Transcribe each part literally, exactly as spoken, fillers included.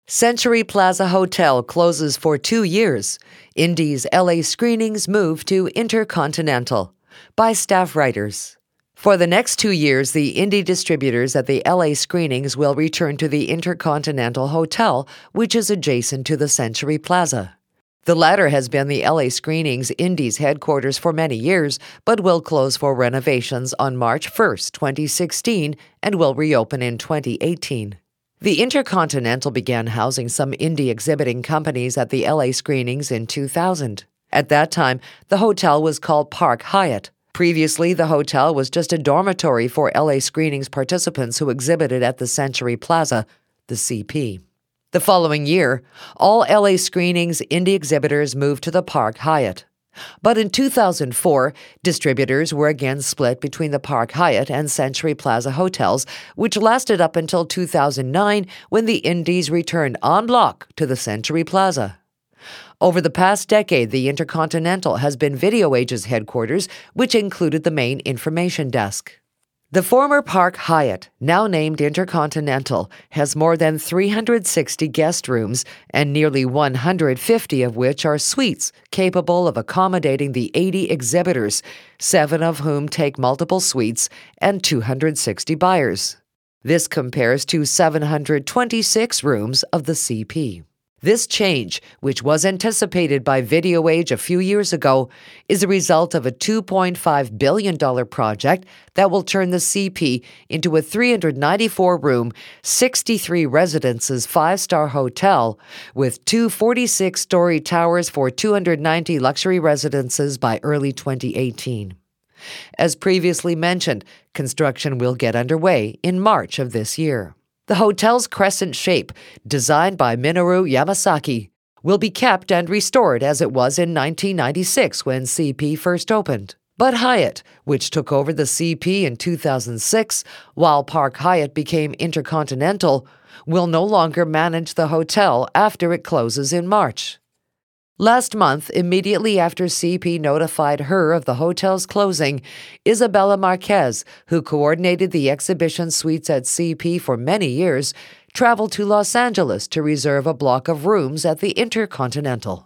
Century Plaza Hotel closes for two years. Indy's L A screenings move to Intercontinental. By staff writers. For the next two years, the Indy distributors at the L A screenings will return to the Intercontinental Hotel, which is adjacent to the Century Plaza. The latter has been the L A screenings Indy's headquarters for many years, but will close for renovations on March first, twenty sixteen, and will reopen in twenty eighteen. The Intercontinental began housing some Indy exhibiting companies at the L A screenings in two thousand. At that time, the hotel was called Park Hyatt. Previously, the hotel was just a dormitory for L A screenings participants who exhibited at the Century Plaza, the C P. The following year, all L A screenings Indy exhibitors moved to the Park Hyatt. But in two thousand four, distributors were again split between the Park Hyatt and Century Plaza hotels, which lasted up until two thousand nine when the Indies returned en bloc to the Century Plaza. Over the past decade, the Intercontinental has been Video Age's headquarters, which included the main information desk. The former Park Hyatt, now named Intercontinental, has more than three hundred sixty guest rooms and nearly one hundred fifty of which are suites capable of accommodating the eighty exhibitors, seven of whom take multiple suites, and two hundred sixty buyers. This compares to seven hundred twenty-six rooms of the C P. This change, which was anticipated by Video Age a few years ago, is a result of a two point five billion dollars project that will turn the C P into a three hundred ninety-four room, sixty-three residences five-star hotel with two forty-six story towers for two hundred ninety luxury residences by early twenty eighteen. As previously mentioned, construction will get underway in March of this year. The hotel's crescent shape, designed by Minoru Yamasaki, will be kept and restored as it was in nineteen ninety-six when C P first opened. But Hyatt, which took over the C P in two thousand six, while Park Hyatt became Intercontinental, will no longer manage the hotel after it closes in March. Last month, immediately after C P notified her of the hotel's closing, Isabella Marquez, who coordinated the exhibition suites at C P for many years, traveled to Los Angeles to reserve a block of rooms at the Intercontinental.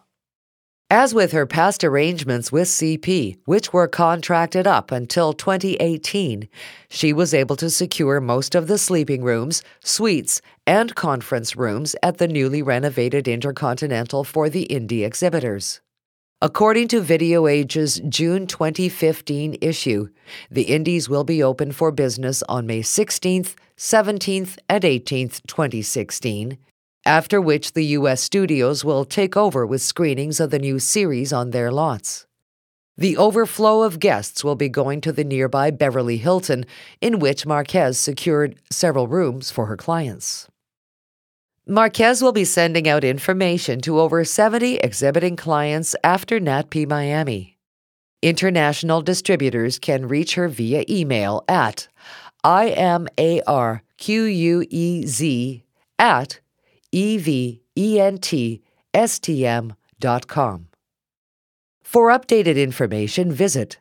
As with her past arrangements with C P, which were contracted up until twenty eighteen, she was able to secure most of the sleeping rooms, suites, and conference rooms at the newly renovated Intercontinental for the Indy exhibitors. According to Video Age's June twenty fifteen issue, the Indies will be open for business on May sixteenth, seventeenth, and eighteenth, twenty sixteen, after which the U S studios will take over with screenings of the new series on their lots. The overflow of guests will be going to the nearby Beverly Hilton, in which Marquez secured several rooms for her clients. Marquez will be sending out information to over seventy exhibiting clients after N A T P Miami. International distributors can reach her via email at imarquez at eventstm dot com. For updated information, visit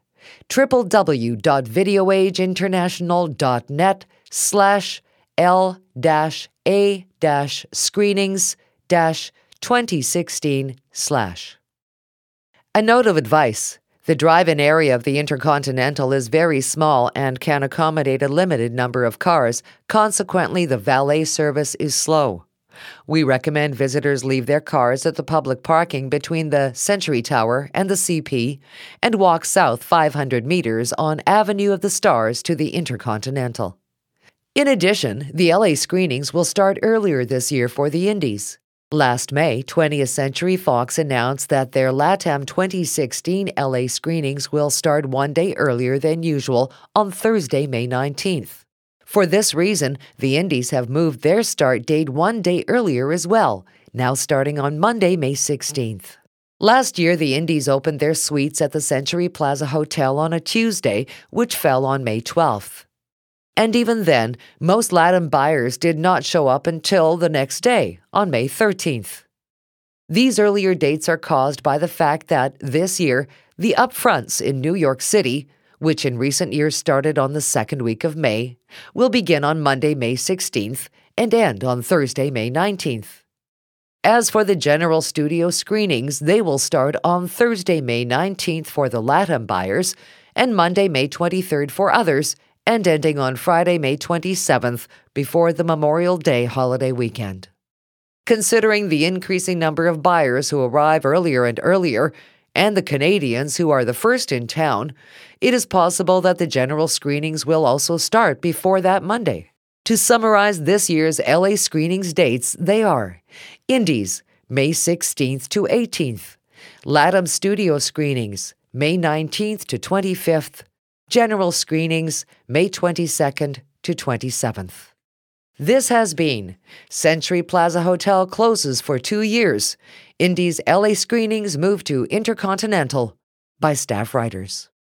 www.videoageinternational.net slash L dash A dash screenings dash 2016 slash. A note of advice. The drive-in area of the Intercontinental is very small and can accommodate a limited number of cars. Consequently, the valet service is slow. We recommend visitors leave their cars at the public parking between the Century Tower and the C P and walk south five hundred meters on Avenue of the Stars to the Intercontinental. In addition, the L A screenings will start earlier this year for the Indies. Last May, twentieth Century Fox announced that their LATAM twenty sixteen L A screenings will start one day earlier than usual on Thursday, May nineteenth. For this reason, the Indies have moved their start date one day earlier as well, now starting on Monday, May sixteenth. Last year, the Indies opened their suites at the Century Plaza Hotel on a Tuesday, which fell on May twelfth. And even then, most LATAM buyers did not show up until the next day, on May thirteenth. These earlier dates are caused by the fact that, this year, the upfronts in New York City, which in recent years started on the second week of May, will begin on Monday, May sixteenth, and end on Thursday, May nineteenth. As for the general studio screenings, they will start on Thursday, May nineteenth for the LATAM buyers and Monday, May twenty-third for others, and ending on Friday, May twenty-seventh before the Memorial Day holiday weekend. Considering the increasing number of buyers who arrive earlier and earlier, and the Canadians who are the first in town, it is possible that the general screenings will also start before that Monday. To summarize this year's L A screenings dates, they are Indies, May sixteenth to eighteenth, LATAM studio screenings, May nineteenth to twenty-fifth, general screenings, May twenty-second to twenty-seventh. This has been Century Plaza Hotel closes for two years. Indies L A screenings move to Intercontinental by staff writers.